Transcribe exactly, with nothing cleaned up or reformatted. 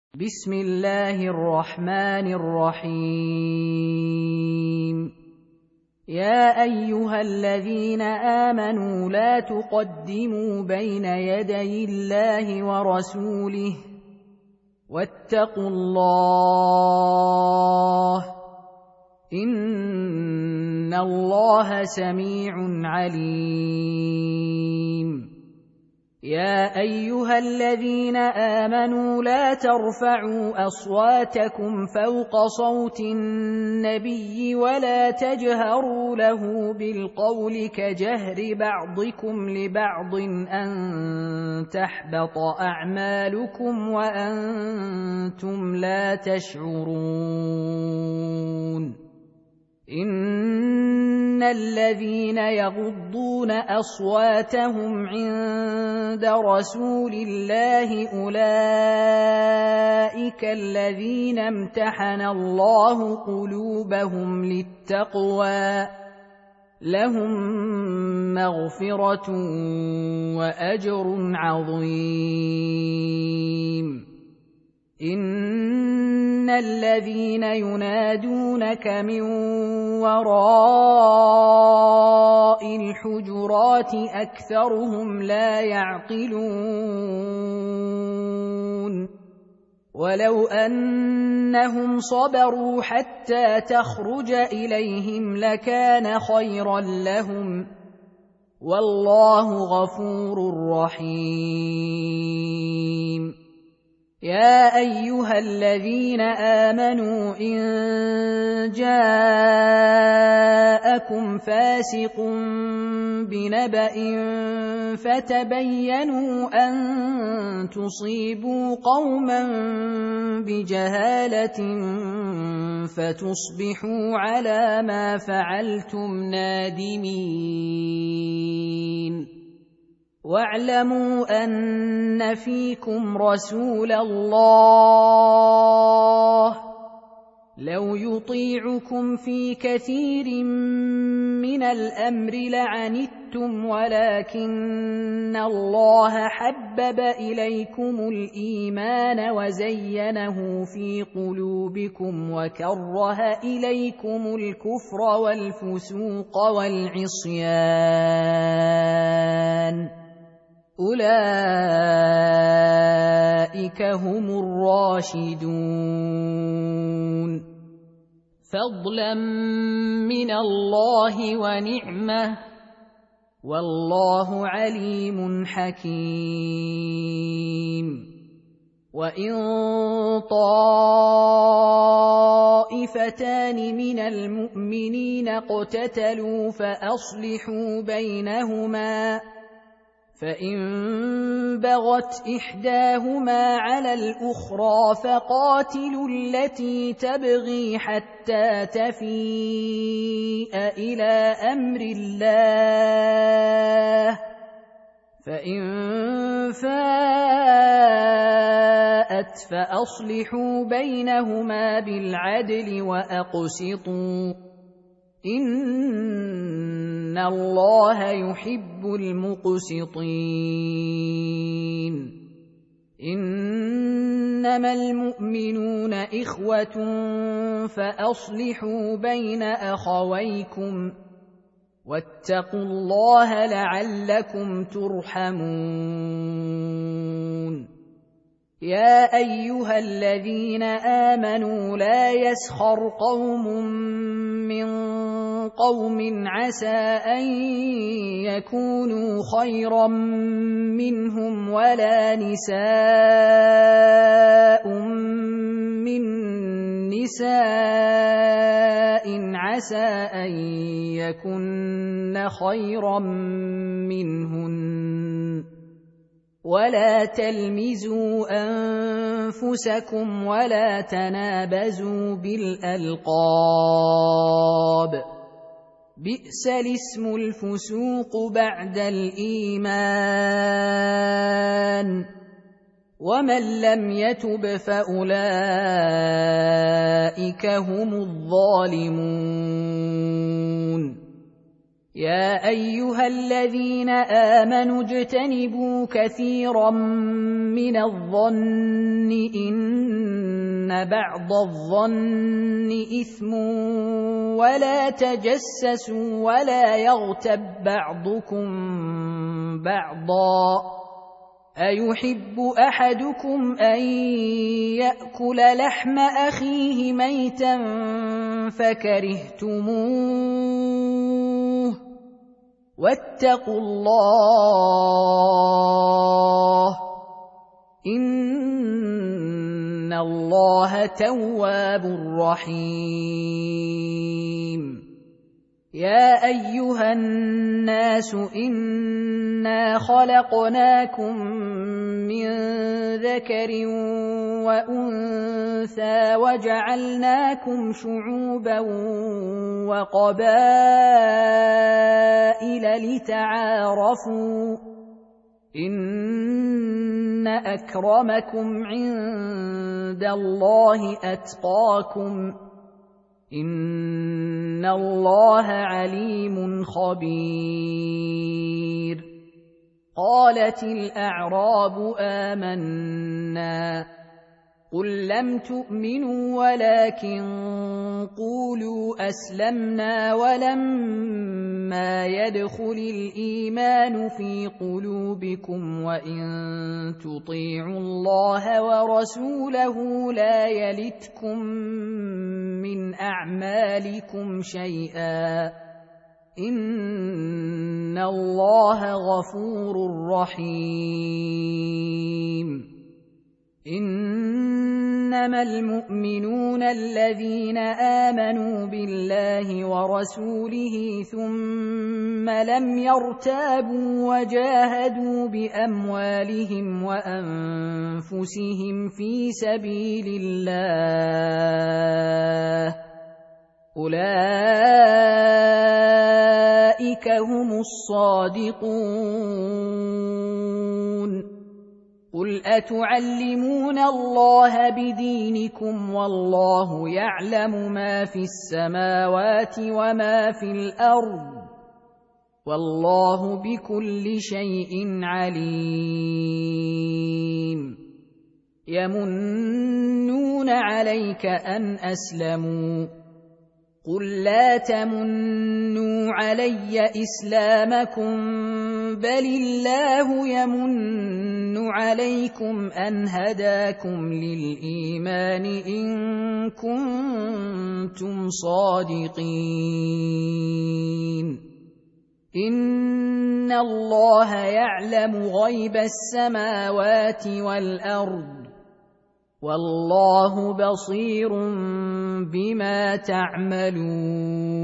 بسم الله الرحمن الرحيم. يا أيها الذين آمنوا لا تقدموا بين يدي الله ورسوله واتقوا الله إن الله سميع عليم. يا أيها الذين آمنوا لا ترفعوا أصواتكم فوق صوت النبي ولا تجهروا له بالقول كجهر بعضكم لبعض أن تحبط أعمالكم وأنتم لا تشعرون. إن الذين يغضون أصواتهم عند رسول الله أولئك الذين امتحن الله قلوبهم للتقوى لهم مغفرة وأجر عظيم. إن الذين ينادونك من وراء الحجرات أكثرهم لا يعقلون. ولو أنهم صبروا حتى تخرج إليهم لكان خيرا لهم والله غفور رحيم. يا أيها الذين آمنوا إن جاءكم فاسق بنبأ فتبينوا أن تصيبوا قوما بجهالة فتصبحوا على ما فعلتم نادمين. واعلموا أن فيكم رسول الله لو يطيعكم في كثير من الأمر لعنتم ولكن الله حبب إليكم الإيمان وزينه في قلوبكم وكره إليكم الكفر والفسوق والعصيان أولئك هم الراشدون فضلا من الله ونعمة والله عليم حكيم. وإن طائفتان من المؤمنين اقتتلوا فأصلحوا بينهما فإن بغت إحداهما على الأخرى فقاتلوا التي تبغي حتى تفيء إلى أمر الله فإن فاءت فأصلحوا بينهما بالعدل وأقسطوا إن الله يحب المقسطين. إنما المؤمنون إخوة فأصلحوا بين أخويكم واتقوا الله لعلكم ترحمون. يا أيها الذين آمنوا لا يسخر قوم من قوم عسى أن يكونوا خيرا منهم ولا نساء من نساء عسى أن يكن خيرا منهن ولا تلمزوا أنفسكم ولا تنابزوا بالألقاب بئس الاسم الفسوق بعد الإيمان ومن لم يتب فأولئك هم الظالمون. يا أيها الذين آمنوا اجتنبوا كثيرا من الظن إن بعض الظن إثم ولا تجسسوا ولا يغتب بعضكم بعضا أيحب أحدكم أن يأكل لحم أخيه ميتا فكرهتموه واتقوا الله إن الله تواب رحيم يا أيها الناس إنا خلقناكم من ذكر وأنثى وجعلناكم شعوبا وقبائل لتعارفوا إن أكرمكم عند الله أتقاكم إن الله عليم خبير قالت الأعراب آمنا قل لم تؤمنوا ولكن قولوا أسلمنا ولما يدخل الإيمان في قلوبكم وإن تطيعوا الله ورسوله لا يلتكم من أعمالكم شيئا إن الله غفور رحيم إنما المؤمنون الذين آمنوا بالله ورسوله ثم لم يرتابوا وجاهدوا بأموالهم وأنفسهم في سبيل الله أولئك هم الصادقون قل أتعلمون الله بدينكم والله يعلم ما في السماوات وما في الأرض والله بكل شيء عليم يمنون عليك أن أسلموا قل لا تمنوا علي إسلامكم بل الله يمن عليكم أن هداكم للإيمان إن كنتم صادقين إن الله يعلم غيب السماوات والأرض والله بصير بما تعملون